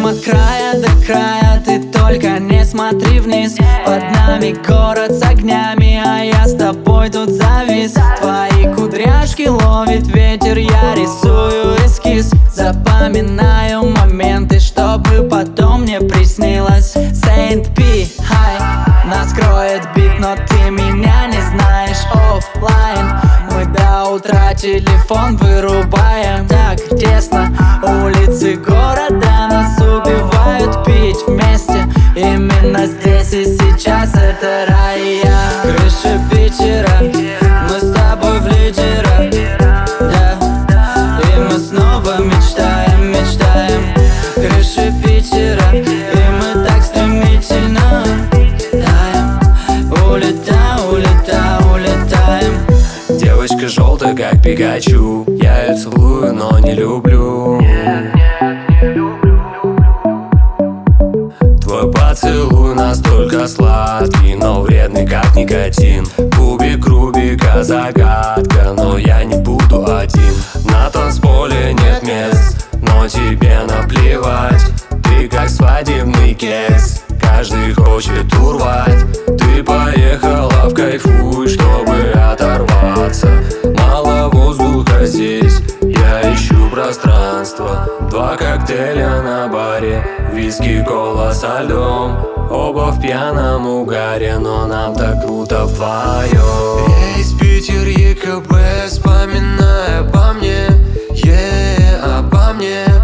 от края до края, ты только не смотри вниз. Под нами город с огнями, а я с тобой тут завис. Твои кудряшки ловит ветер, я рисую эскиз. Запоминаю моменты, чтобы потом мне приснилось. Saint P, хай, нас кроет бит, но ты меня не знаешь. Оффлайн, мы до утра телефон вырубаем. Так тесно, улицы города нас убивают. Пить вместе, именно здесь и сейчас это рай. Крыша Питера, мы с тобой в лидерах, да. И мы снова мечтаем, мечтаем. Крыша Питера, и мы так стремительно таем. Улетаем. Девочка желтая, как Пикачу. Я ее целую, но не люблю. Твой поцелуй настолько сладкий, но вредный, как никотин. Кубик Рубика загадка, но я не буду один. На танцполе нет мест, но тебе наплевать. Ты как свадебный кекс, каждый хочет урвать. Ты поехала в кайфуй, чтобы оторваться. Мало воздуха здесь, я ищу пространство. 2 коктейля на баре, виски, кола со льдом. Оба в пьяном угаре, но нам так круто вдвоем. Весь Питер ЕКБ, вспоминая обо мне, обо мне.